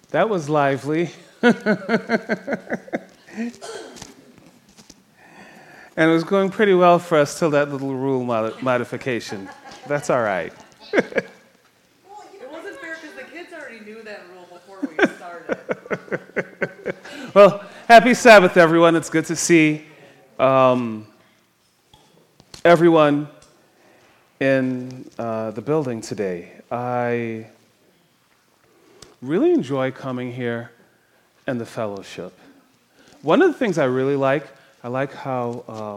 That was lively. And it was going pretty well for us till that little rule modification. That's all right. It wasn't fair because the kids already knew that rule before we started. Well, happy Sabbath, everyone. It's good to see everyone in the building today. I really enjoy coming here and the fellowship. One of the things I really like how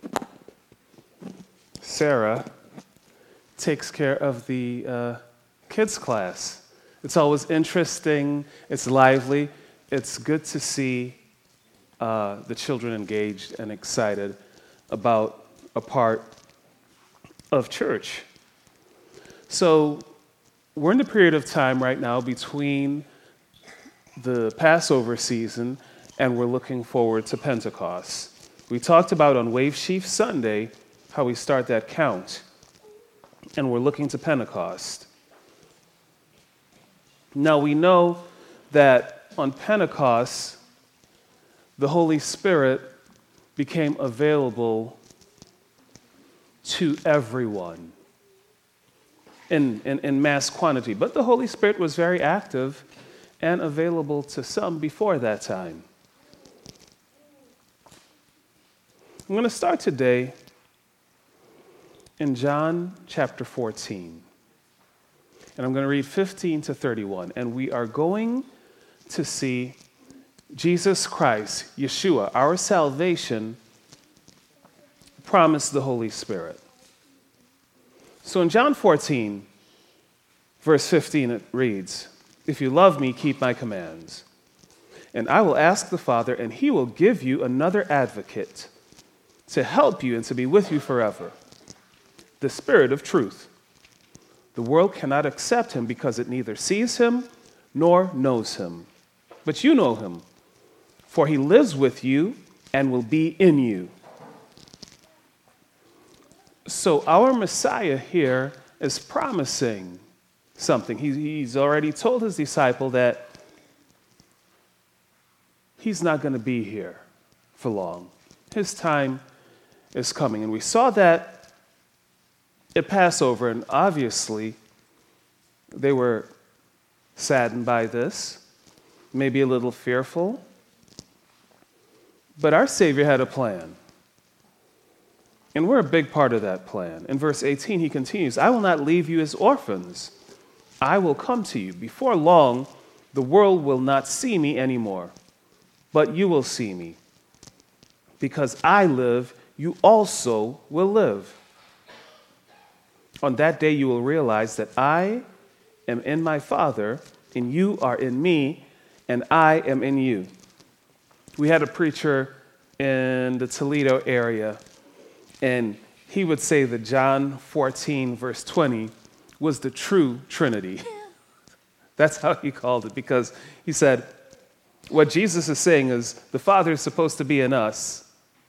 Sarah takes care of the kids class. It's always interesting, it's lively, it's good to see the children engaged and excited about a part of church. So we're in the period of time right now between the Passover season and we're looking forward to Pentecost. We talked about on Wave Sheaf Sunday how we start that count, and we're looking to Pentecost. Now we know that on Pentecost, the Holy Spirit became available to everyone in mass quantity, but the Holy Spirit was very active and available to some before that time. I'm going to start today in John chapter 14. And I'm going to read 15 to 31. And we are going to see Jesus Christ, Yeshua, our salvation, promise the Holy Spirit. So in John 14, verse 15, it reads, "If you love me, keep my commands. And I will ask the Father, and he will give you another advocate to help you and to be with you forever, the Spirit of truth. The world cannot accept him because it neither sees him nor knows him. But you know him, for he lives with you and will be in you." So our Messiah here is promising something. He's already told his disciple that he's not going to be here for long. His time is coming. And we saw that at Passover, and obviously they were saddened by this, maybe a little fearful. But our Savior had a plan. And we're a big part of that plan. In verse 18, he continues, "I will not leave you as orphans. I will come to you. Before long, the world will not see me anymore, but you will see me. Because I live, you also will live. On that day you will realize that I am in my Father, and you are in me, and I am in you." We had a preacher in the Toledo area, and he would say that John 14, verse 20, was the true Trinity. That's how he called it, because he said, what Jesus is saying is the Father is supposed to be in us,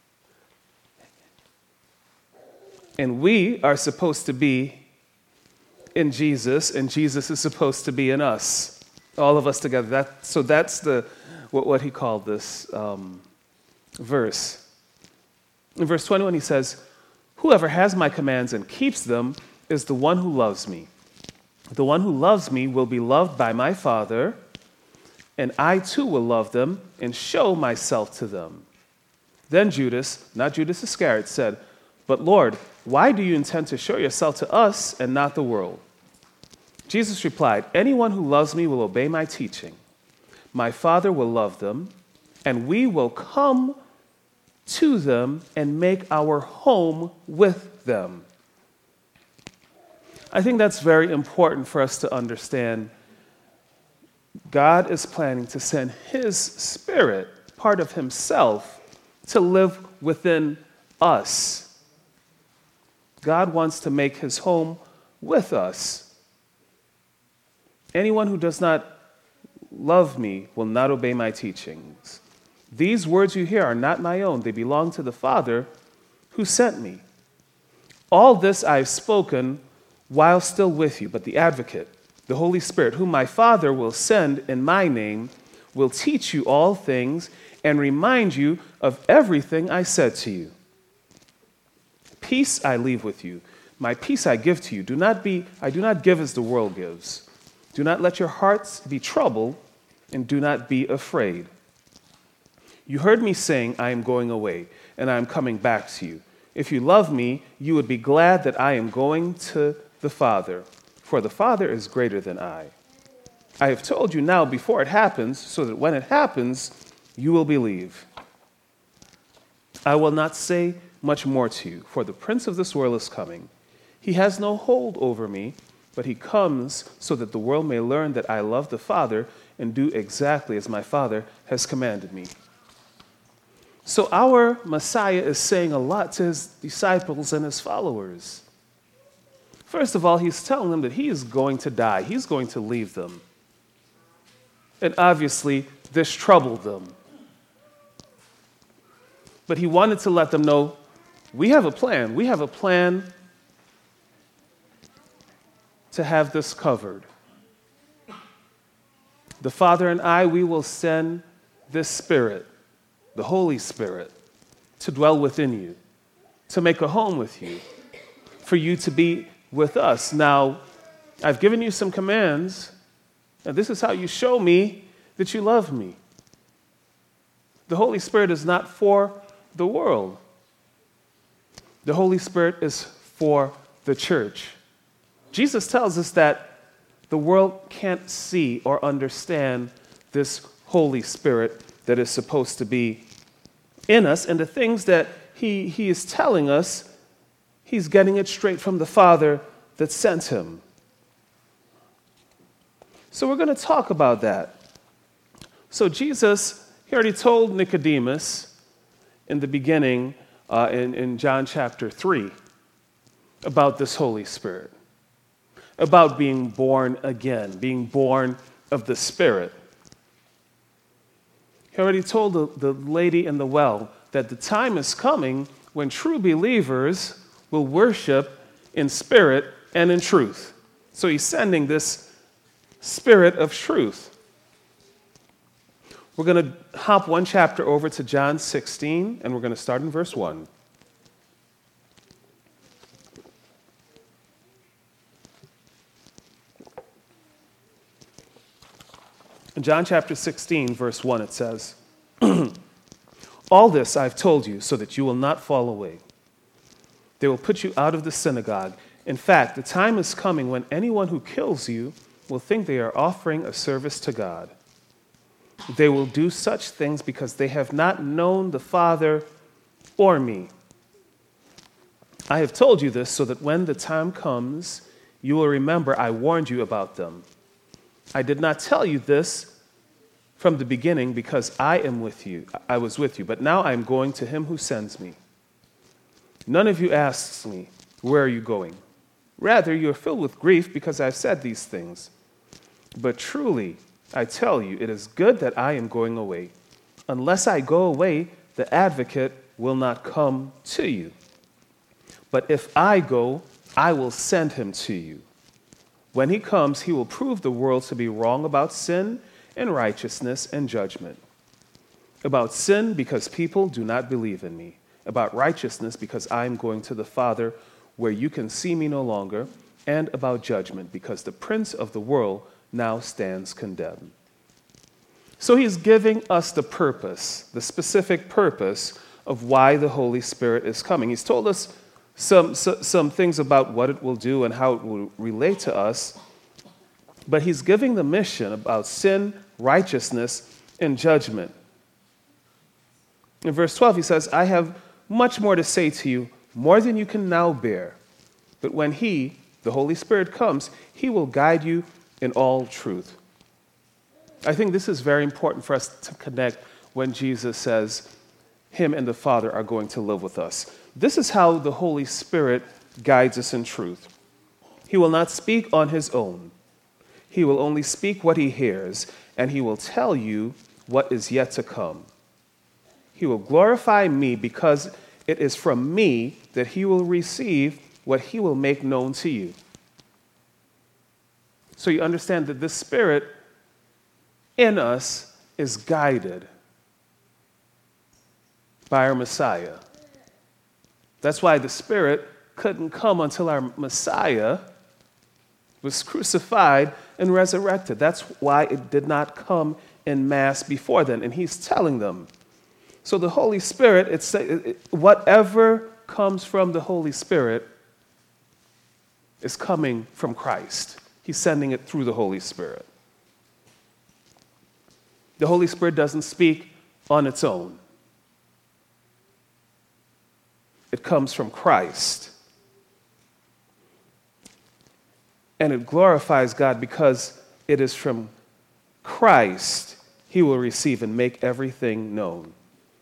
and we are supposed to be in Jesus, and Jesus is supposed to be in us, all of us together. So that's what he called this verse. In verse 21, he says, "Whoever has my commands and keeps them is the one who loves me. The one who loves me will be loved by my Father, and I too will love them and show myself to them." Then Judas, not Judas Iscariot, said, "But Lord, why do you intend to show yourself to us and not the world?" Jesus replied, "Anyone who loves me will obey my teaching. My Father will love them, and we will come to them and make our home with them." I think that's very important for us to understand. God is planning to send his Spirit, part of himself, to live within us. God wants to make his home with us. Anyone who does not love me will not obey my teachings. These words you hear are not my own. They belong to the Father who sent me. All this I have spoken while still with you, but the Advocate, The Holy Spirit, whom my Father will send in my name, will teach you all things and remind you of everything I said to you. Peace I leave with you. My peace I give to you. I do not give as the world gives. Do not let your hearts be troubled, and do not be afraid. You heard me saying, I am going away, and I am coming back to you. If you love me, you would be glad that I am going to the Father, for the Father is greater than I. I have told you now before it happens, so that when it happens, you will believe. I will not say much more to you, for the prince of this world is coming. He has no hold over me, but he comes so that the world may learn that I love the Father and do exactly as my Father has commanded me. So our Messiah is saying a lot to his disciples and his followers. First of all, he's telling them that he is going to die. He's going to leave them. And obviously, this troubled them. But he wanted to let them know, we have a plan. We have a plan to have this covered. The Father and I, we will send this Spirit, the Holy Spirit, to dwell within you, to make a home with you, for you to be with us. Now, I've given you some commands, and this is how you show me that you love me. The Holy Spirit is not for the world. The Holy Spirit is for the church. Jesus tells us that the world can't see or understand this Holy Spirit that is supposed to be in us, and the things that he is telling us, he's getting it straight from the Father that sent him. So we're going to talk about that. So Jesus, he already told Nicodemus in the beginning in John chapter 3 about this Holy Spirit, about being born again, being born of the Spirit. He already told the lady in the well that the time is coming when true believers will worship in spirit and in truth. So he's sending this Spirit of truth. We're going to hop one chapter over to John 16, and we're going to start in verse 1. In John chapter 16, verse 1, it says, All this I've told you so that you will not fall away. They will put you out of the synagogue. In fact, the time is coming when anyone who kills you will think they are offering a service to God. They will do such things because they have not known the Father or me. I have told you this so that when the time comes, you will remember I warned you about them. I did not tell you this from the beginning because I was with you, but now I am going to him who sends me. None of you asks me, where are you going? Rather, you are filled with grief because I've said these things. But truly, I tell you, it is good that I am going away. Unless I go away, the advocate will not come to you. But if I go, I will send him to you. When he comes, he will prove the world to be wrong about sin and righteousness and judgment. About sin, because people do not believe in me. About righteousness, because I am going to the Father, where you can see me no longer. And about judgment, because the prince of the world now stands condemned. So he's giving us the purpose, the specific purpose of why the Holy Spirit is coming. He's told us some things about what it will do and how it will relate to us, but he's giving the mission about sin, righteousness, and judgment. In verse 12, he says, I have much more to say to you, more than you can now bear. But when he, the Holy Spirit, comes, he will guide you in all truth. I think this is very important for us to connect when Jesus says him and the Father are going to live with us. This is how the Holy Spirit guides us in truth. He will not speak on his own. He will only speak what he hears, and he will tell you what is yet to come. He will glorify me because it is from me that he will receive what he will make known to you. So you understand that this Spirit in us is guided by our Messiah. That's why the Spirit couldn't come until our Messiah was crucified and resurrected. That's why it did not come in mass before then. And he's telling them. So the Holy Spirit, whatever comes from the Holy Spirit is coming from Christ. He's sending it through the Holy Spirit. The Holy Spirit doesn't speak on its own. It comes from Christ. And it glorifies God because it is from Christ he will receive and make everything known.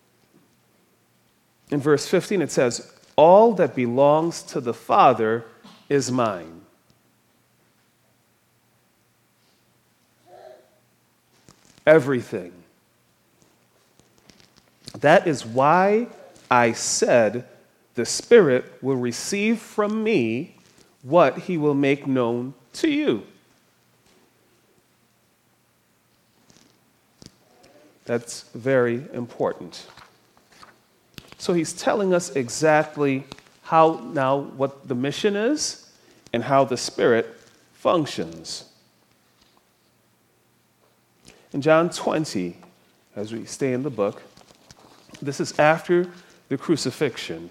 In verse 15 it says, "All that belongs to the Father is mine." Everything. That is why I said the Spirit will receive from me what he will make known to you. That's very important. So he's telling us exactly what the mission is and how the Spirit functions. In John 20, as we stay in the book, this is after the crucifixion.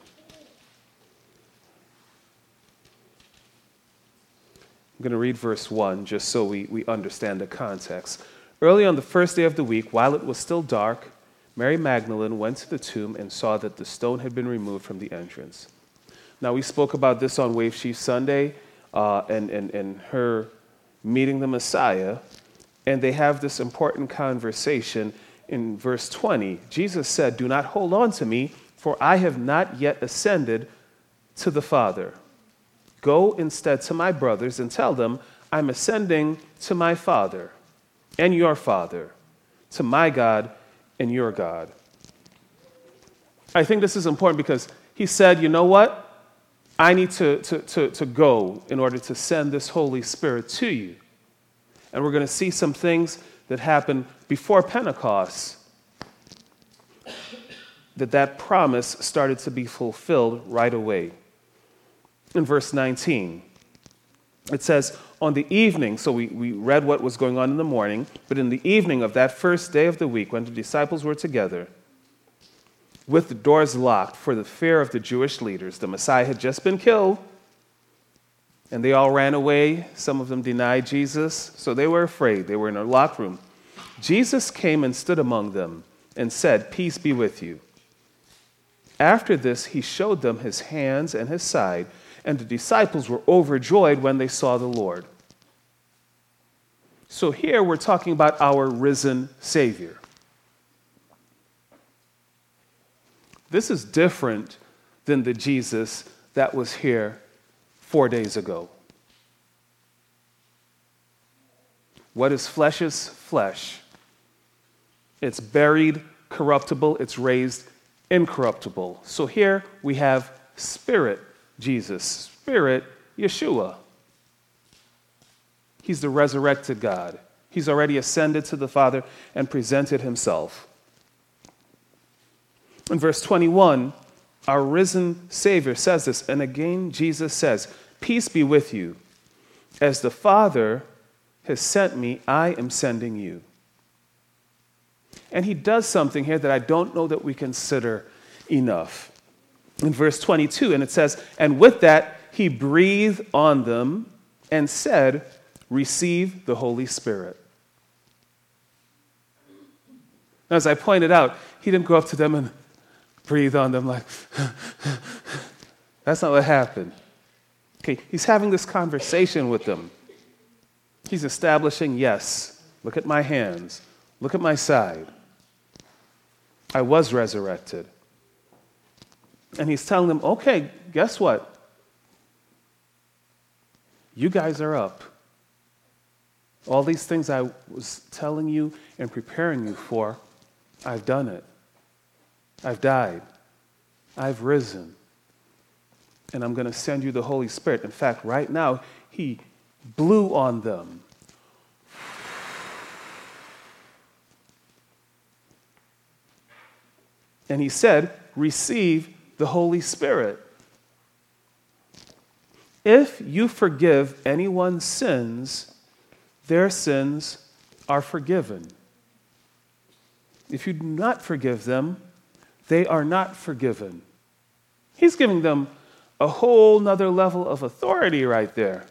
I'm going to read verse 1 just so we understand the context. "Early on the first day of the week, while it was still dark, Mary Magdalene went to the tomb and saw that the stone had been removed from the entrance." Now, we spoke about this on Wave Chief Sunday and her meeting the Messiah, and they have this important conversation in verse 20. Jesus said, "Do not hold on to me, for I have not yet ascended to the Father. Go instead to my brothers and tell them, I'm ascending to my Father and your Father, to my God and your God." I think this is important because he said, you know what? I need to go in order to send this Holy Spirit to you. And we're going to see some things that happened before Pentecost, that promise started to be fulfilled right away. In verse 19, it says, on the evening, so we read what was going on in the morning, but in the evening of that first day of the week, when the disciples were together, with the doors locked for the fear of the Jewish leaders, the Messiah had just been killed, and they all ran away. Some of them denied Jesus, so they were afraid. They were in a locked room. Jesus came and stood among them and said, "Peace be with you." After this, he showed them his hands and his side, and the disciples were overjoyed when they saw the Lord. So here we're talking about our risen Savior. This is different than the Jesus that was here 4 days ago. What is flesh is flesh. It's buried, corruptible. It's raised, incorruptible. So here we have Spirit Jesus, Spirit Yeshua. He's the resurrected God. He's already ascended to the Father and presented himself. In verse 21, our risen Savior says this, and again Jesus says, "Peace be with you. As the Father has sent me, I am sending you." And he does something here that I don't know that we consider enough. In verse 22, and it says, "And with that he breathed on them and said, 'Receive the Holy Spirit.'" Now, as I pointed out, he didn't go up to them and breathe on them like, that's not what happened. Okay, he's having this conversation with them. He's establishing, yes, look at my hands, look at my side. I was resurrected. And he's telling them, okay, guess what? You guys are up. All these things I was telling you and preparing you for, I've done it. I've died. I've risen. And I'm going to send you the Holy Spirit. In fact, right now, he blew on them. And he said, receive the Holy Spirit. If you forgive anyone's sins, their sins are forgiven. If you do not forgive them, they are not forgiven. He's giving them a whole nother level of authority right there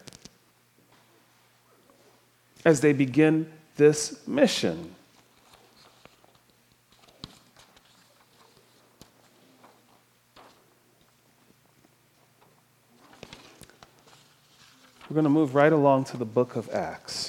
as they begin this mission. We're going to move right along to the book of Acts.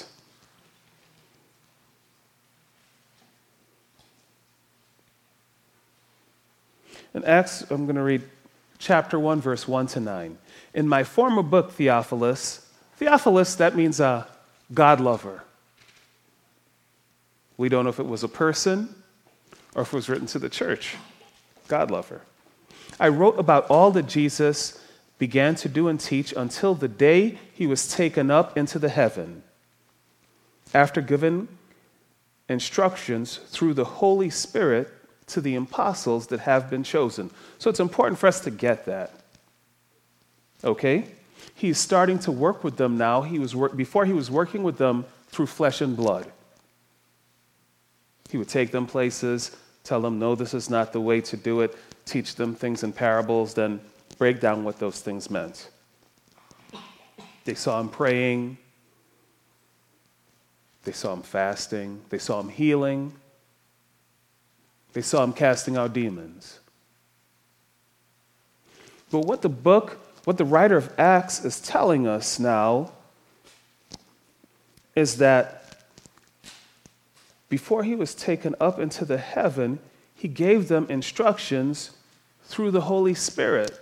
In Acts, I'm going to read chapter 1, verse 1 to 9. In my former book, Theophilus, that means a God lover. We don't know if it was a person or if it was written to the church. God lover. I wrote about all that Jesus began to do and teach until the day he was taken up into the heaven, after giving instructions through the Holy Spirit to the apostles that have been chosen. So it's important for us to get that. Okay? He's starting to work with them now. Before he was working with them through flesh and blood. He would take them places, tell them, no, this is not the way to do it, teach them things in parables, then break down what those things meant. They saw him praying. They saw him fasting. They saw him healing. They saw him casting out demons. But what the writer of Acts is telling us now is that before he was taken up into the heaven, he gave them instructions through the Holy Spirit.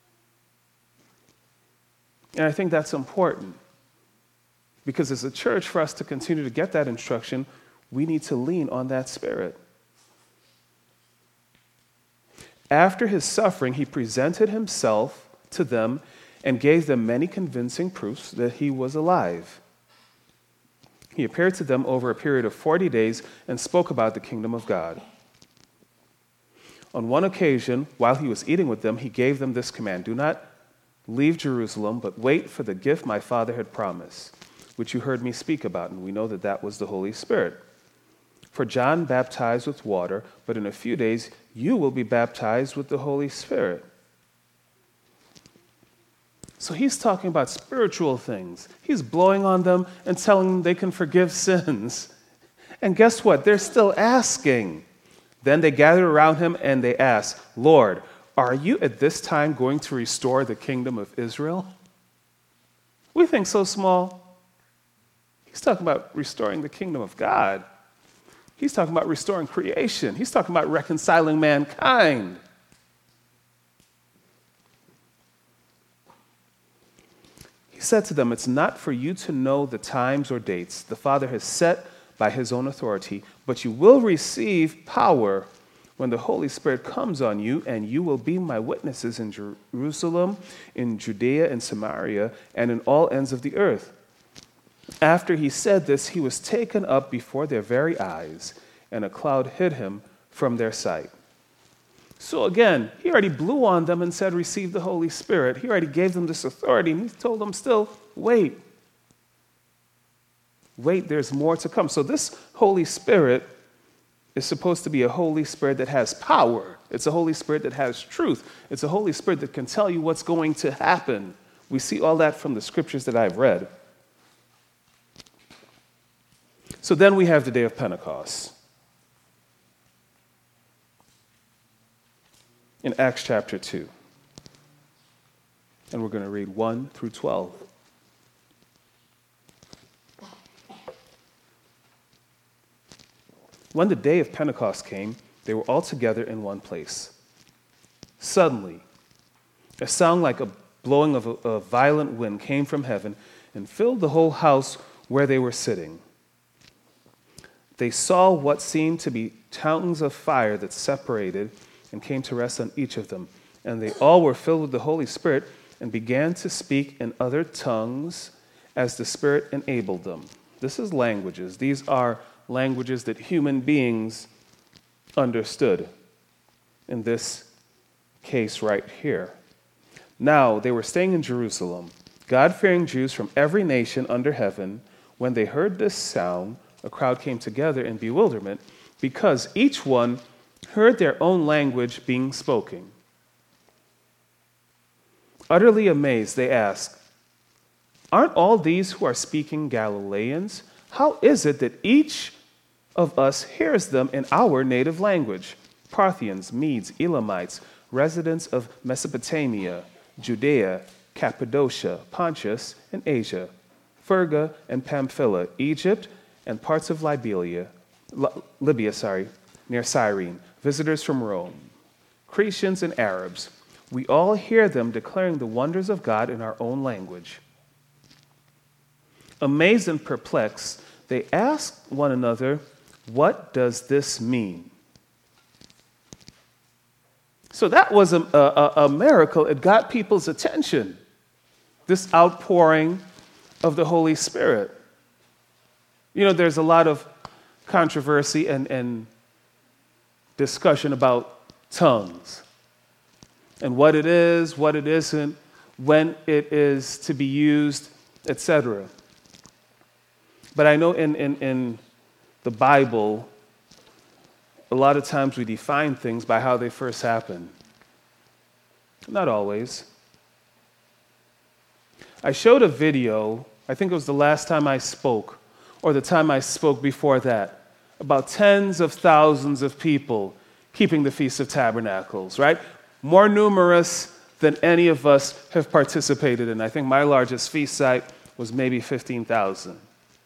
And I think that's important because as a church, for us to continue to get that instruction, we need to lean on that Spirit. After his suffering, he presented himself to them and gave them many convincing proofs that he was alive. He appeared to them over a period of 40 days and spoke about the kingdom of God. On one occasion, while he was eating with them, he gave them this command: do not leave Jerusalem, but wait for the gift my Father had promised, which you heard me speak about. And we know that that was the Holy Spirit. For John baptized with water, but in a few days you will be baptized with the Holy Spirit. So he's talking about spiritual things. He's blowing on them and telling them they can forgive sins. And guess what? They're still asking. Then they gathered around him and they asked, Lord, are you at this time going to restore the kingdom of Israel? We think so small. He's talking about restoring the kingdom of God. He's talking about restoring creation. He's talking about reconciling mankind. He said to them, it's not for you to know the times or dates the Father has set by his own authority, but you will receive power when the Holy Spirit comes on you, and you will be my witnesses in Jerusalem, in Judea and Samaria, and in all ends of the earth. After he said this, he was taken up before their very eyes, and a cloud hid him from their sight. So again, he already blew on them and said, receive the Holy Spirit. He already gave them this authority, and he told them still, wait. Wait, there's more to come. So this Holy Spirit is supposed to be a Holy Spirit that has power. It's a Holy Spirit that has truth. It's a Holy Spirit that can tell you what's going to happen. We see all that from the scriptures that I've read. So then we have the day of Pentecost. In Acts chapter 2. And we're going to read 1 through 12. When the day of Pentecost came, they were all together in one place. Suddenly, a sound like a blowing of a violent wind came from heaven and filled the whole house where they were sitting. They saw what seemed to be tongues of fire that separated and came to rest on each of them. And they all were filled with the Holy Spirit and began to speak in other tongues as the Spirit enabled them. This is languages. These are languages that human beings understood. in this case right here. Now they were staying in Jerusalem, God-fearing Jews from every nation under heaven. When they heard this sound, a crowd came together in bewilderment, because each one heard their own language being spoken. Utterly amazed, they asked, "Aren't all these who are speaking Galileans? How is it that each of us hears them in our native language?" Parthians, Medes, Elamites, residents of Mesopotamia, Judea, Cappadocia, Pontus, and Asia, Phrygia and Pamphylia, Egypt, and parts of Libya, near Cyrene, visitors from Rome, Cretians and Arabs. We all hear them declaring the wonders of God in our own language. Amazed and perplexed, they asked one another, "What does this mean?" So that was a miracle. It got people's attention, this outpouring of the Holy Spirit. You know, there's a lot of controversy and discussion about tongues and what it is, what it isn't, when it is to be used, etc. But I know in the Bible, a lot of times we define things by how they first happen. Not always. I showed a video, I think it was the last time I spoke, or the time I spoke before that, about tens of thousands of people keeping the Feast of Tabernacles, right? More numerous than any of us have participated in. I think my largest feast site was maybe 15,000.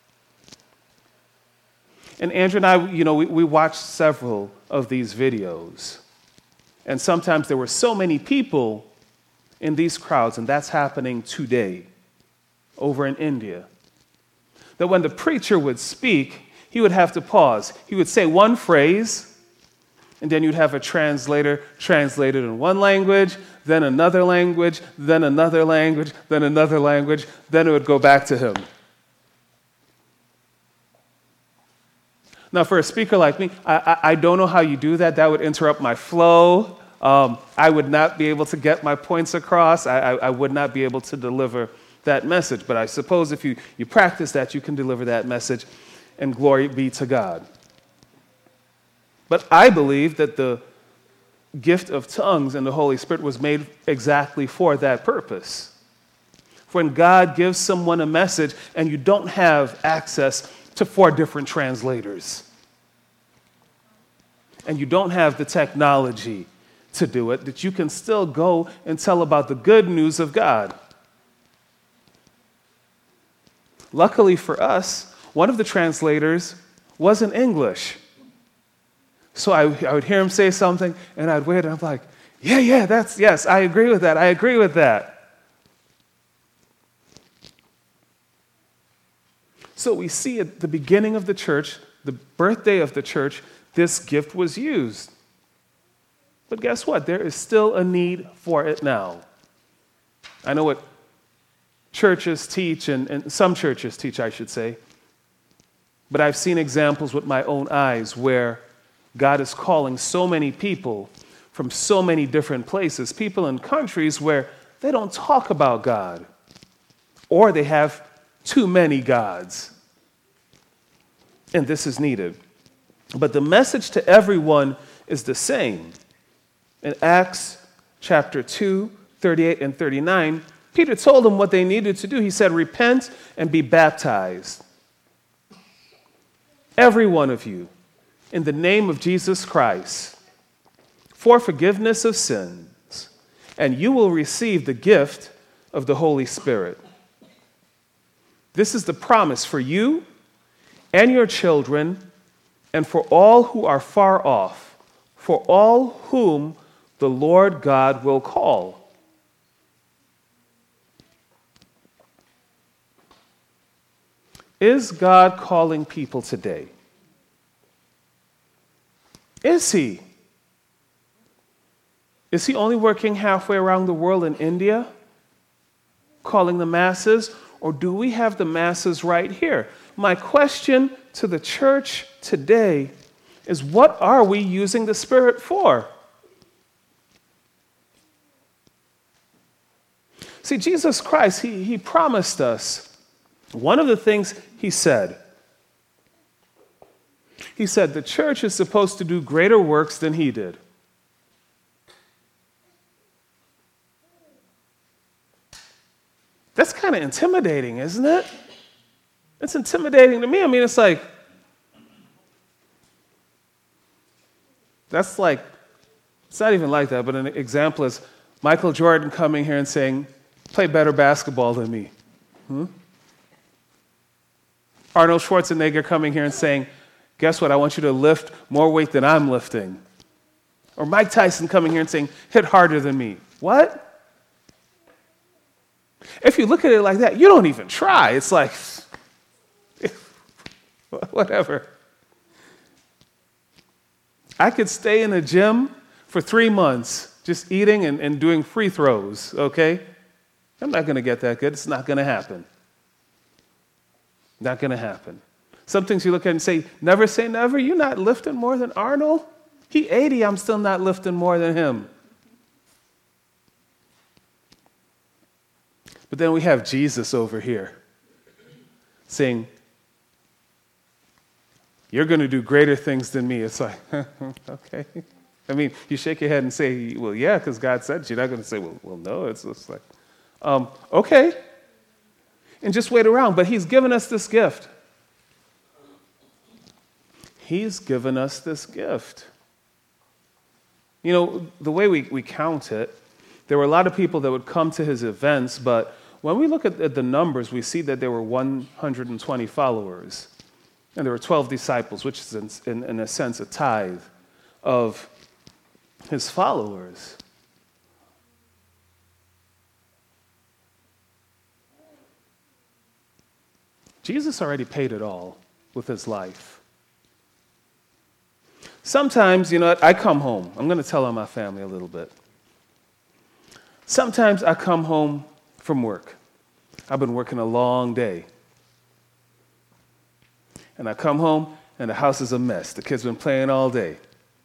And Andrew and I, we watched several of these videos. And sometimes there were so many people in these crowds, and that's happening today over in India, that when the preacher would speak, he would have to pause. He would say one phrase, and then you'd have a translator translate it in one language, then another language, then another language, then another language, then it would go back to him. Now, for a speaker like me, I don't know how you do that. That would interrupt my flow. I would not be able to get my points across. I would not be able to deliver that message. But I suppose if you practice that, you can deliver that message, and glory be to God. But I believe that the gift of tongues and the Holy Spirit was made exactly for that purpose. When God gives someone a message and you don't have access to 4 different translators, and you don't have the technology to do it, that you can still go and tell about the good news of God. Luckily for us, one of the translators was in English. So I would hear him say something, and I'd wait, and I'm like, yes, I agree with that. So we see at the beginning of the church, the birthday of the church, this gift was used. But guess what? There is still a need for it now. I know what churches teach, and some churches teach, I should say, but I've seen examples with my own eyes where God is calling so many people from so many different places, people in countries where they don't talk about God, or they have too many gods. And this is needed. But the message to everyone is the same. In Acts chapter 2, 38 and 39, Peter told them what they needed to do. He said, "Repent and be baptized, every one of you, in the name of Jesus Christ, for forgiveness of sins, and you will receive the gift of the Holy Spirit. This is the promise for you and your children, and for all who are far off, for all whom the Lord God will call." Is God calling people today? Is he? Is he only working halfway around the world in India, calling the masses, or do we have the masses right here? My question to the church today is, what are we using the Spirit for? See, Jesus Christ, he promised us. One of the things he said the church is supposed to do greater works than he did. That's kind of intimidating, isn't it? It's intimidating to me. I mean, it's like, it's not even like that, but an example is Michael Jordan coming here and saying, play better basketball than me. Arnold Schwarzenegger coming here and saying, guess what, I want you to lift more weight than I'm lifting. Or Mike Tyson coming here and saying, hit harder than me. What? If you look at it like that, you don't even try. It's like, whatever. I could stay in a gym for 3 months just eating and doing free throws, okay? I'm not going to get that good. It's not going to happen. Not going to happen. Some things you look at and say never. You're not lifting more than Arnold. He 80, I'm still not lifting more than him. But then we have Jesus over here saying, you're going to do greater things than me. It's like, okay. I mean, you shake your head and say, well, yeah, because God said. You're not going to say, well, no. It's just like, okay. And just wait around. But he's given us this gift. He's given us this gift. You know, the way we count it, there were a lot of people that would come to his events, but when we look at the numbers, we see that there were 120 followers. And there were 12 disciples, which is, in a sense, a tithe of his followers. Jesus already paid it all with his life. Sometimes, you know what, I come home. I'm going to tell on my family a little bit. Sometimes I come home from work. I've been working a long day. And I come home, and the house is a mess. The kids have been playing all day.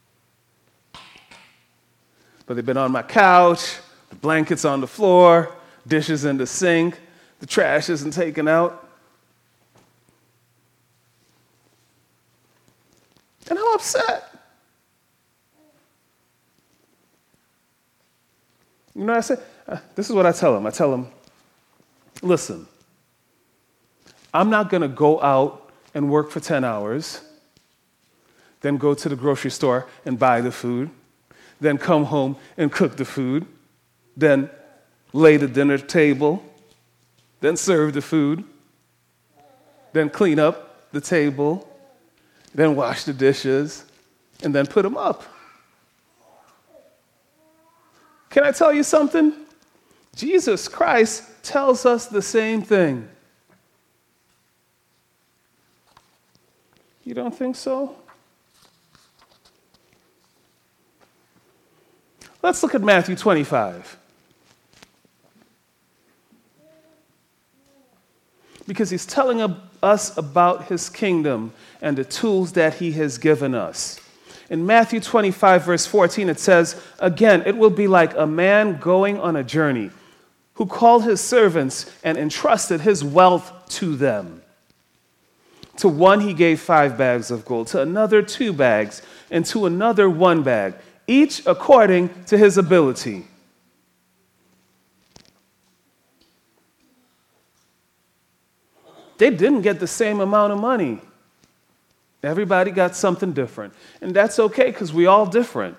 But they've been on my couch, the blankets on the floor, dishes in the sink, the trash isn't taken out. And I'm upset. You know what I say? This is what I tell them. I tell them, listen, I'm not going to go out and work for 10 hours, then go to the grocery store and buy the food, then come home and cook the food, then lay the dinner table, then serve the food, then clean up the table, then wash the dishes, and then put them up. Can I tell you something? Jesus Christ tells us the same thing. You don't think so? Let's look at Matthew 25. Because he's telling us about his kingdom and the tools that he has given us. In Matthew 25, verse 14, it says, again, it will be like a man going on a journey who called his servants and entrusted his wealth to them. To one he gave 5 bags of gold, to another 2 bags, and to another 1 bag, each according to his ability. They didn't get the same amount of money. Everybody got something different. And that's okay, because we're all different.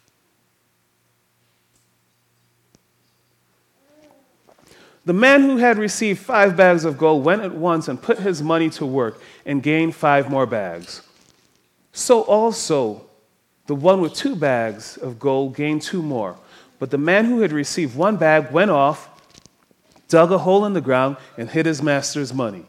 The man who had received 5 bags of gold went at once and put his money to work and gained 5 more bags. So also, the one with 2 bags of gold gained 2 more. But the man who had received 1 bag went off, dug a hole in the ground, and hid his master's money.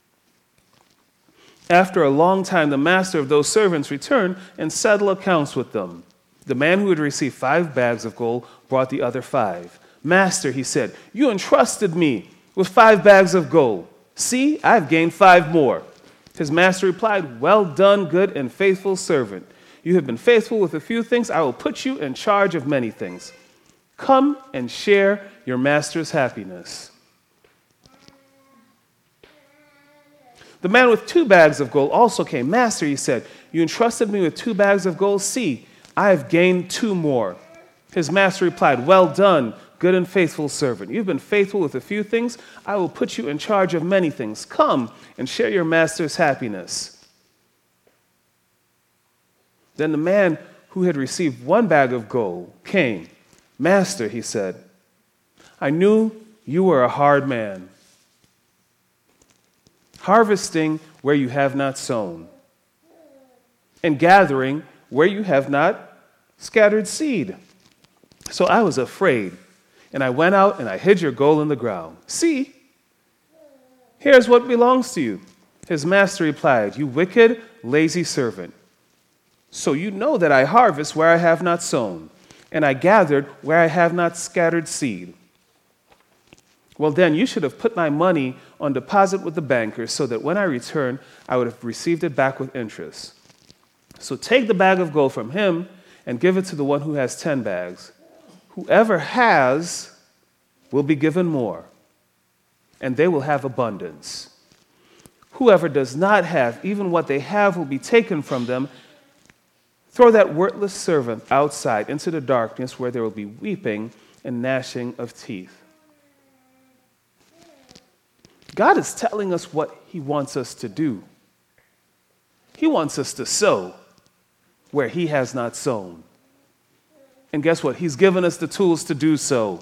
After a long time, the master of those servants returned and settled accounts with them. The man who had received 5 bags of gold brought the other 5. Master, he said, you entrusted me with 5 bags of gold. See, I've gained 5 more. His master replied, well done, good and faithful servant. You have been faithful with a few things. I will put you in charge of many things. Come and share your master's happiness. The man with 2 bags of gold also came. Master, he said, you entrusted me with 2 bags of gold. See, I have gained 2 more. His master replied, well done, good and faithful servant. You've been faithful with a few things. I will put you in charge of many things. Come and share your master's happiness. Then the man who had received 1 bag of gold came. Master, he said, I knew you were a hard man, harvesting where you have not sown, and gathering where you have not scattered seed. So I was afraid, and I went out and I hid your gold in the ground. See, here's what belongs to you. His master replied, you wicked, lazy servant. So you know that I harvest where I have not sown, and I gathered where I have not scattered seed. Well, then you should have put my money on deposit with the bankers so that when I return, I would have received it back with interest. So take the bag of gold from him and give it to the one who has 10 bags. Whoever has will be given more, and they will have abundance. Whoever does not have, even what they have will be taken from them. Throw that worthless servant outside into the darkness where there will be weeping and gnashing of teeth. God is telling us what he wants us to do. He wants us to sow where he has not sown. And guess what? He's given us the tools to do so.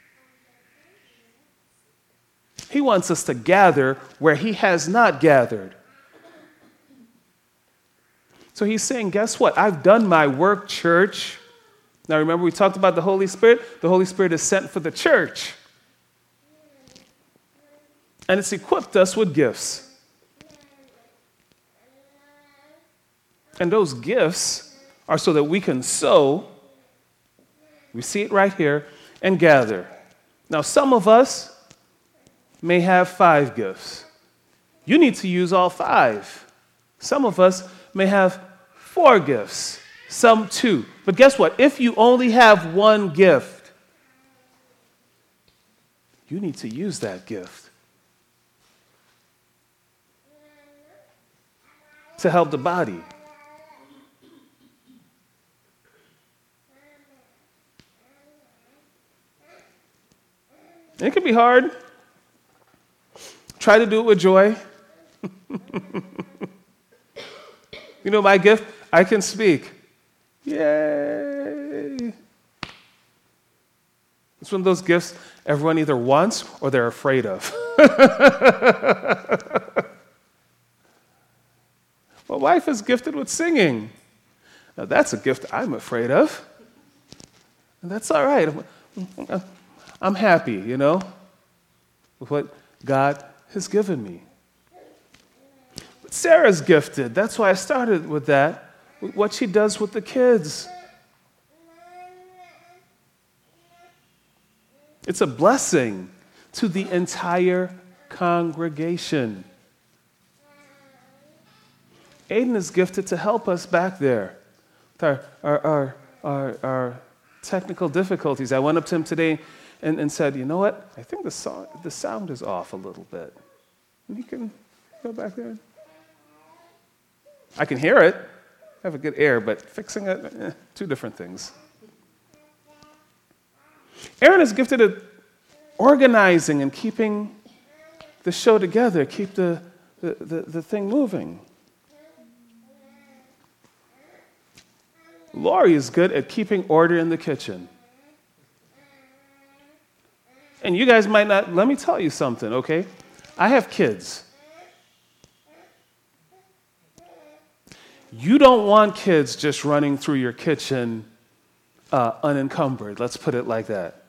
He wants us to gather where he has not gathered. So he's saying, guess what? I've done my work, church. Now remember we talked about the Holy Spirit? The Holy Spirit is sent for the church. And it's equipped us with gifts. And those gifts are so that we can sow, we see it right here, and gather. Now some of us may have 5 gifts. You need to use all 5. Some of us may have 4 gifts, some 2. But guess what? If you only have 1 gift, you need to use that gift to help the body. It can be hard. Try to do it with joy. You know my gift? I can speak. Yay! It's one of those gifts everyone either wants or they're afraid of. My wife is gifted with singing. Now that's a gift I'm afraid of. And that's all right. I'm happy, with what God has given me. But Sarah's gifted. That's why I started with that, with what she does with the kids. It's a blessing to the entire congregation. Aiden is gifted to help us back there with our technical difficulties. I went up to him today and said, you know what? I think the sound is off a little bit. And he can go back there. I can hear it. I have a good ear, but fixing it, 2 different things. Aaron is gifted at organizing and keeping the show together, keep the thing moving. Lori is good at keeping order in the kitchen. And you guys might not, let me tell you something, okay? I have kids. You don't want kids just running through your kitchen unencumbered. Let's put it like that.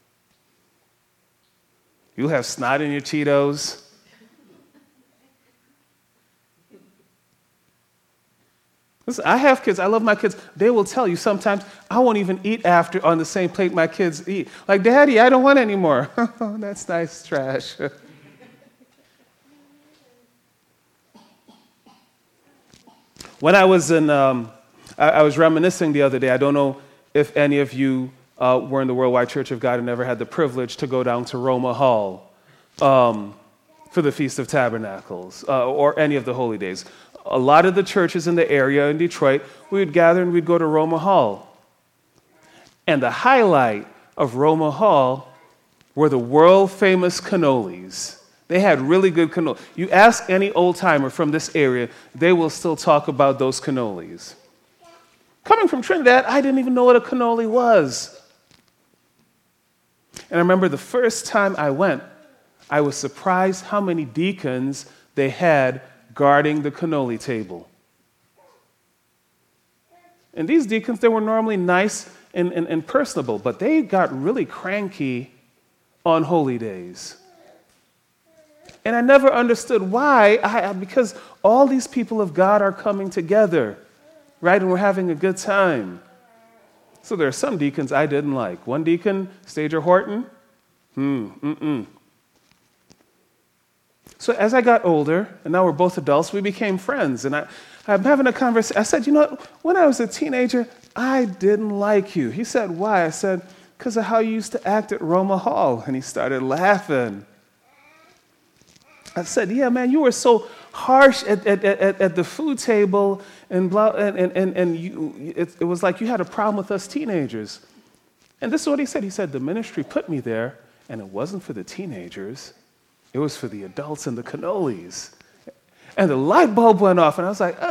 You'll have snot in your Cheetos. Listen, I have kids. I love my kids. They will tell you sometimes I won't even eat after on the same plate my kids eat. Like, Daddy, I don't want any more. Oh, that's nice trash. When I was I was reminiscing the other day. I don't know if any of you were in the Worldwide Church of God and never had the privilege to go down to Roma Hall for the Feast of Tabernacles or any of the holy days. A lot of the churches in the area in Detroit, we would gather and we'd go to Roma Hall. And the highlight of Roma Hall were the world-famous cannolis. They had really good cannolis. You ask any old-timer from this area, they will still talk about those cannolis. Coming from Trinidad, I didn't even know what a cannoli was. And I remember the first time I went, I was surprised how many deacons they had guarding the cannoli table. And these deacons, they were normally nice and personable, but they got really cranky on holy days. And I never understood why, because all these people of God are coming together, right? And we're having a good time. So there are some deacons I didn't like. One deacon, Stager Horton, So as I got older, and now we're both adults, we became friends. And I'm having a conversation. I said, you know what? When I was a teenager, I didn't like you. He said, why? I said, because of how you used to act at Roma Hall. And he started laughing. I said, yeah, man, you were so harsh at the food table and blah, and it was like you had a problem with us teenagers. And this is what he said. He said, the ministry put me there, and it wasn't for the teenagers. It was for the adults and the cannolis. And the light bulb went off, and I was like,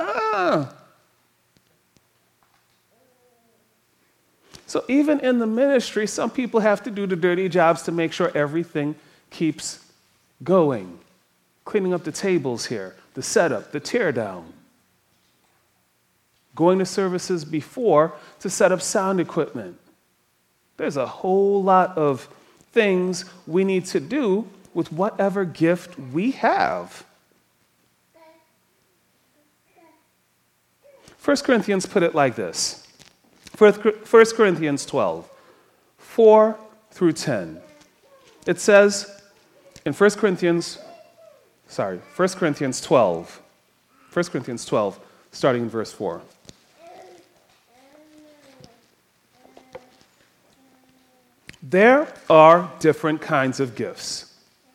So even in the ministry, some people have to do the dirty jobs to make sure everything keeps going. Cleaning up the tables here, the setup, the tear down. Going to services before to set up sound equipment. There's a whole lot of things we need to do with whatever gift we have. 1 Corinthians put it like this. 1 Corinthians 12, 4 through 10. It says in 1 Corinthians 12, starting in verse 4. There are different kinds of gifts.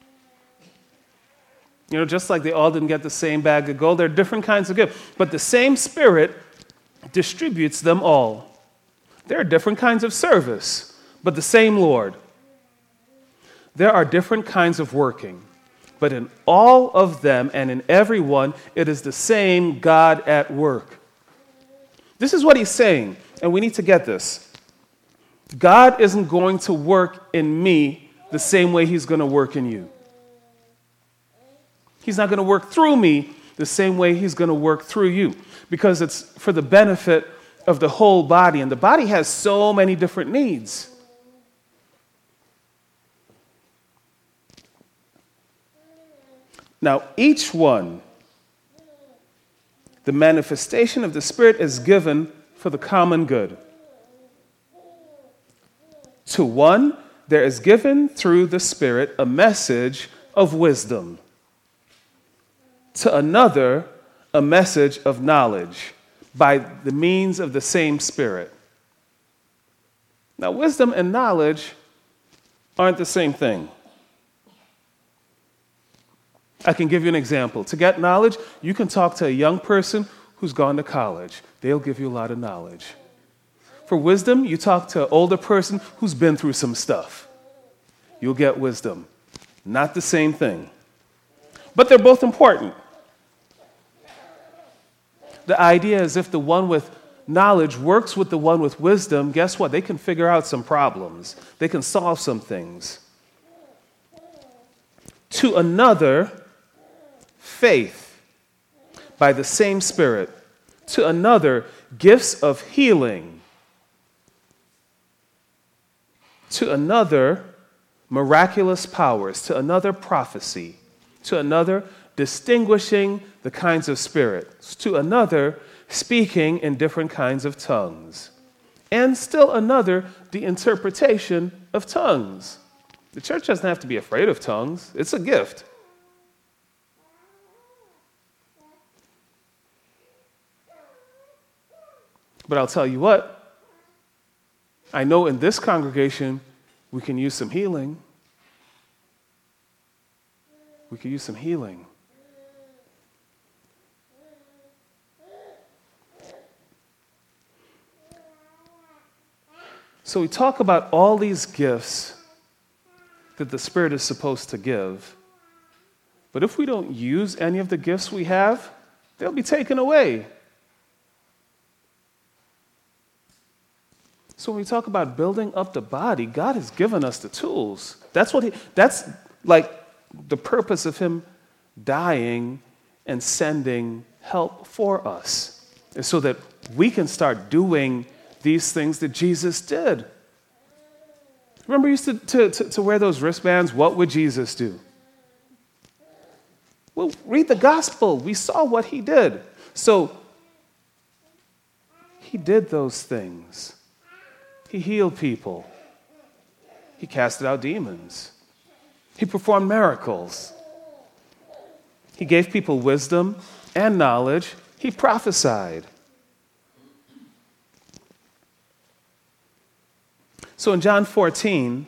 You know, just like they all didn't get the same bag of gold, there are different kinds of gifts. But the same Spirit distributes them all. There are different kinds of service, but the same Lord. There are different kinds of working, but in all of them and in every one, it is the same God at work. This is what he's saying, and we need to get this. God isn't going to work in me the same way he's going to work in you. He's not going to work through me the same way he's going to work through you, because it's for the benefit of the whole body, and the body has so many different needs. Now, each one, the manifestation of the Spirit is given for the common good. To one, there is given through the Spirit a message of wisdom. To another, a message of knowledge by the means of the same Spirit. Now, wisdom and knowledge aren't the same thing. I can give you an example. To get knowledge, you can talk to a young person who's gone to college. They'll give you a lot of knowledge. For wisdom, you talk to an older person who's been through some stuff. You'll get wisdom. Not the same thing. But they're both important. The idea is if the one with knowledge works with the one with wisdom, guess what? They can figure out some problems. They can solve some things. To another, faith by the same Spirit. To another, gifts of healing. To another, miraculous powers. To another, prophecy. To another, distinguishing the kinds of spirits. To another, speaking in different kinds of tongues. And still another, the interpretation of tongues. The church doesn't have to be afraid of tongues. It's a gift. But I'll tell you what, I know in this congregation, we can use some healing. We could use some healing. So we talk about all these gifts that the Spirit is supposed to give. But if we don't use any of the gifts we have, they'll be taken away. So when we talk about building up the body, God has given us the tools. That's like the purpose of him dying and sending help for us, is so that we can start doing these things that Jesus did. Remember, he used to wear those wristbands. What would Jesus do? Well, read the gospel. We saw what he did. So he did those things. He healed people. He casted out demons. He performed miracles. He gave people wisdom and knowledge. He prophesied. So in John 14,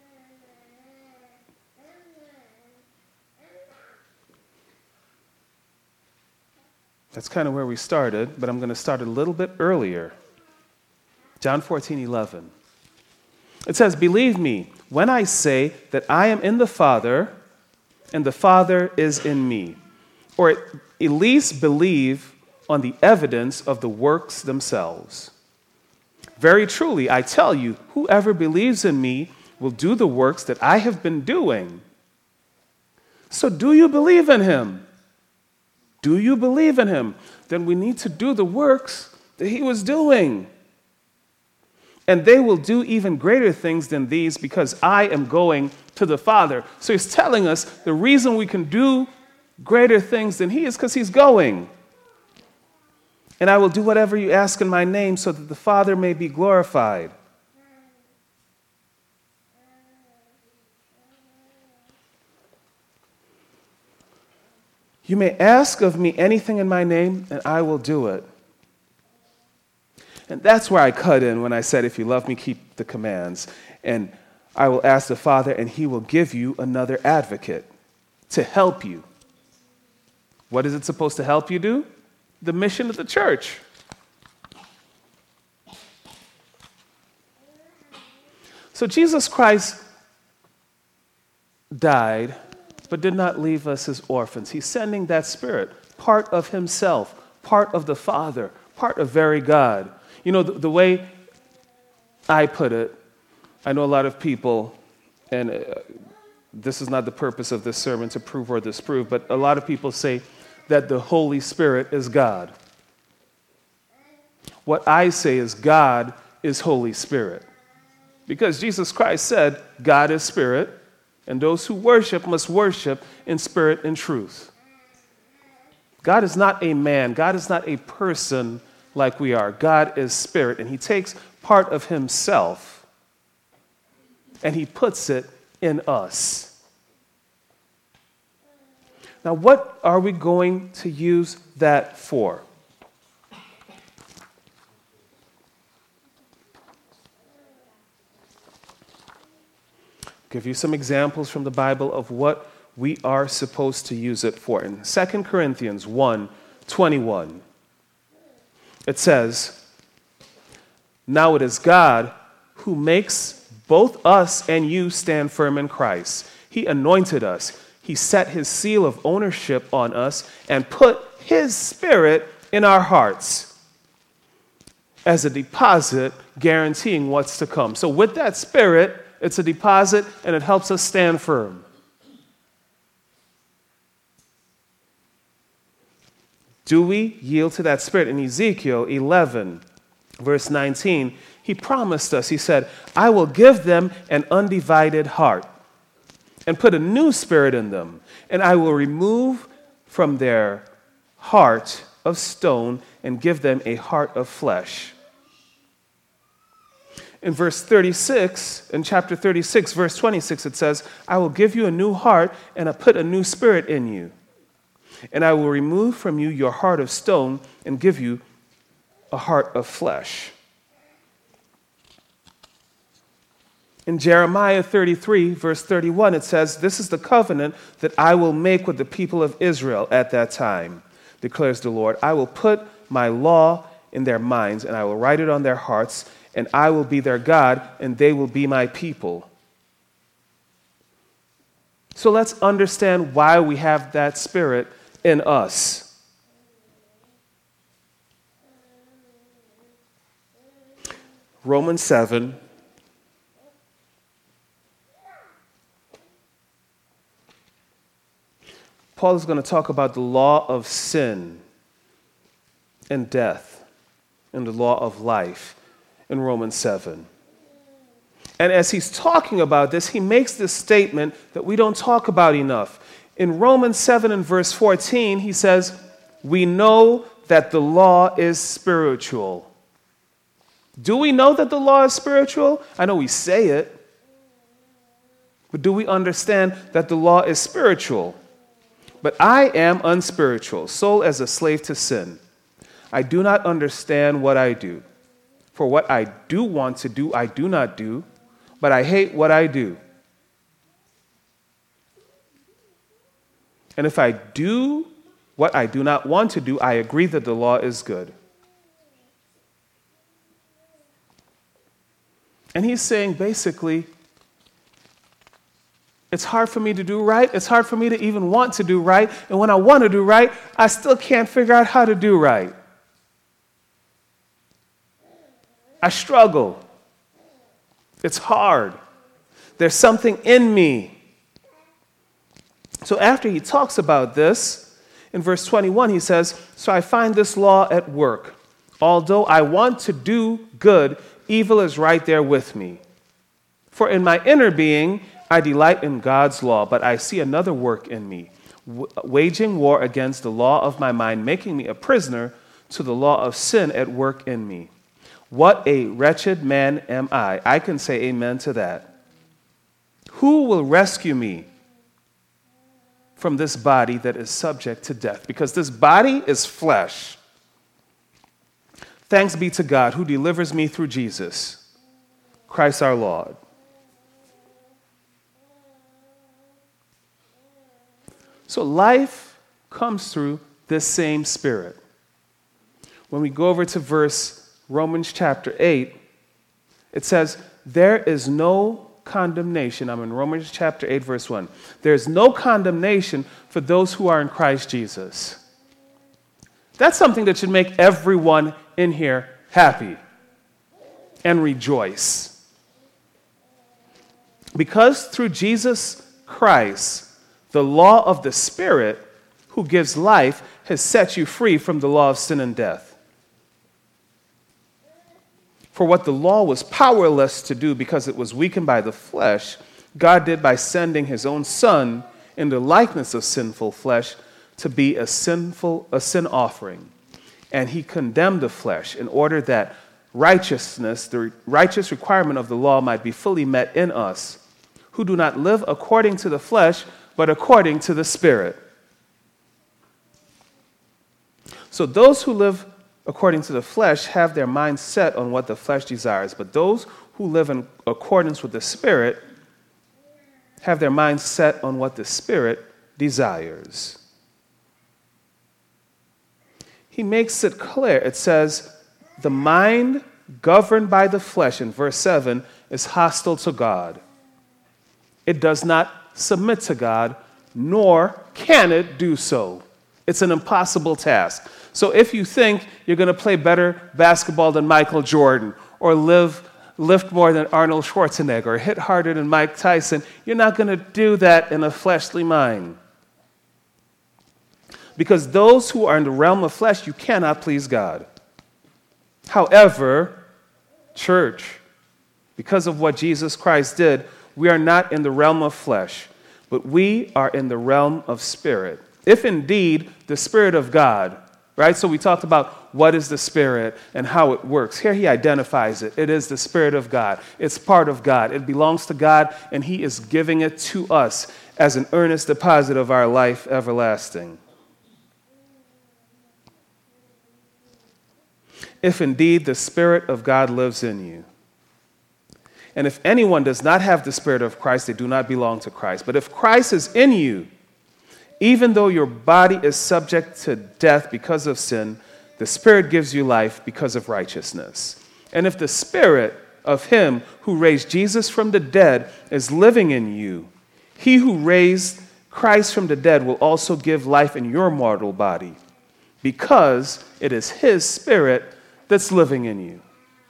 that's kind of where we started, but I'm going to start a little bit earlier. John 14:11. It says, "Believe me when I say that I am in the Father and the Father is in me, or at least believe on the evidence of the works themselves. Very truly, I tell you, whoever believes in me will do the works that I have been doing." So do you believe in him? Do you believe in him? Then we need to do the works that he was doing. And they will do even greater things than these, because I am going to the Father. So he's telling us the reason we can do greater things than he is because he's going. And I will do whatever you ask in my name so that the Father may be glorified. You may ask of me anything in my name, and I will do it. And that's where I cut in when I said, if you love me, keep the commands. And I will ask the Father, and he will give you another advocate to help you. What is it supposed to help you do? The mission of the church. So Jesus Christ died, but did not leave us as orphans. He's sending that Spirit, part of himself, part of the Father, part of very God. You know, the way I put it, I know a lot of people, and this is not the purpose of this sermon to prove or disprove, but a lot of people say that the Holy Spirit is God. What I say is God is Holy Spirit. Because Jesus Christ said, God is Spirit, and those who worship must worship in spirit and truth. God is not a man. God is not a person like we are. God is Spirit, and he takes part of himself and he puts it in us. Now, what are we going to use that for? Give you some examples from the Bible of what we are supposed to use it for. In 2 Corinthians 1:21, it says, "Now it is God who makes both us and you stand firm in Christ. He anointed us. He set his seal of ownership on us and put his Spirit in our hearts as a deposit guaranteeing what's to come." So with that Spirit, it's a deposit and it helps us stand firm. Do we yield to that Spirit? In Ezekiel 11, verse 19, he promised us, he said, "I will give them an undivided heart and put a new spirit in them, and I will remove from their heart of stone and give them a heart of flesh." In verse 36, in chapter 36, verse 26, it says, "I will give you a new heart and I put a new spirit in you. And I will remove from you your heart of stone and give you a heart of flesh." In Jeremiah 33, verse 31, it says, "This is the covenant that I will make with the people of Israel at that time, declares the Lord. I will put my law in their minds, and I will write it on their hearts, and I will be their God, and they will be my people." So let's understand why we have that Spirit in us. Romans 7. Paul is going to talk about the law of sin and death and the law of life in Romans 7. And as he's talking about this, he makes this statement that we don't talk about enough. In Romans 7 and verse 14, he says, "We know that the law is spiritual." Do we know that the law is spiritual? I know we say it, but do we understand that the law is spiritual? "But I am unspiritual, sold as a slave to sin. I do not understand what I do. For what I do want to do, I do not do, but I hate what I do. And if I do what I do not want to do, I agree that the law is good." And he's saying basically, it's hard for me to do right. It's hard for me to even want to do right. And when I want to do right, I still can't figure out how to do right. I struggle. It's hard. There's something in me. So after he talks about this, in verse 21, he says, "So I find this law at work. Although I want to do good, evil is right there with me. For in my inner being, I delight in God's law, but I see another work in me, waging war against the law of my mind, making me a prisoner to the law of sin at work in me. What a wretched man am I." I can say amen to that. "Who will rescue me from this body that is subject to death?" Because this body is flesh. "Thanks be to God who delivers me through Jesus, Christ our Lord." So life comes through this same Spirit. When we go over to Romans chapter 8, it says, "There is no condemnation." I'm in Romans chapter 8, verse 1. "There is no condemnation for those who are in Christ Jesus." That's something that should make everyone in here happy and rejoice. Because through Jesus Christ, the law of the Spirit who gives life has set you free from the law of sin and death. For what the law was powerless to do because it was weakened by the flesh, God did by sending his own Son in the likeness of sinful flesh to be a sin offering. And he condemned the flesh in order that righteousness, the righteous requirement of the law, might be fully met in us, who do not live according to the flesh, but according to the Spirit. So those who live according to the flesh have their minds set on what the flesh desires, but those who live in accordance with the Spirit have their minds set on what the Spirit desires. He makes it clear. It says, the mind governed by the flesh, in verse 7, is hostile to God. It does not submit to God, nor can it do so. It's an impossible task. So if you think you're going to play better basketball than Michael Jordan, or lift more than Arnold Schwarzenegger, or hit harder than Mike Tyson, you're not going to do that in a fleshly mind. Because those who are in the realm of flesh, you cannot please God. However, church, because of what Jesus Christ did, we are not in the realm of flesh, but we are in the realm of spirit. If indeed the Spirit of God, right? So we talked about what is the Spirit and how it works. Here he identifies it. It is the Spirit of God. It's part of God. It belongs to God, and he is giving it to us as an earnest deposit of our life everlasting. If indeed the Spirit of God lives in you. And if anyone does not have the Spirit of Christ, they do not belong to Christ. But if Christ is in you, even though your body is subject to death because of sin, the Spirit gives you life because of righteousness. And if the Spirit of him who raised Jesus from the dead is living in you, he who raised Christ from the dead will also give life in your mortal body, because it is his Spirit that's living in you.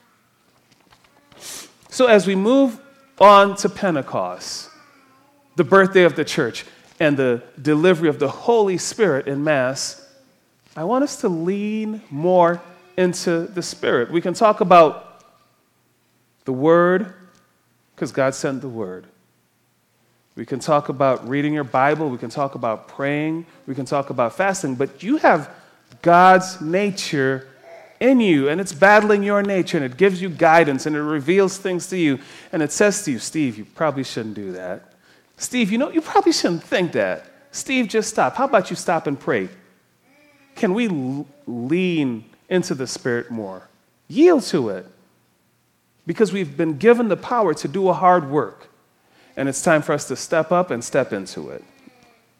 So as we move on to Pentecost, the birthday of the church, and the delivery of the Holy Spirit in Mass, I want us to lean more into the Spirit. We can talk about the Word, because God sent the Word. We can talk about reading your Bible. We can talk about praying. We can talk about fasting. But you have God's nature in you, and it's battling your nature, and it gives you guidance, and it reveals things to you, and it says to you, Steve, you probably shouldn't do that. Steve, you probably shouldn't think that. Steve, just stop. How about you stop and pray? Can we lean into the Spirit more? Yield to it. Because we've been given the power to do a hard work, and it's time for us to step up and step into it.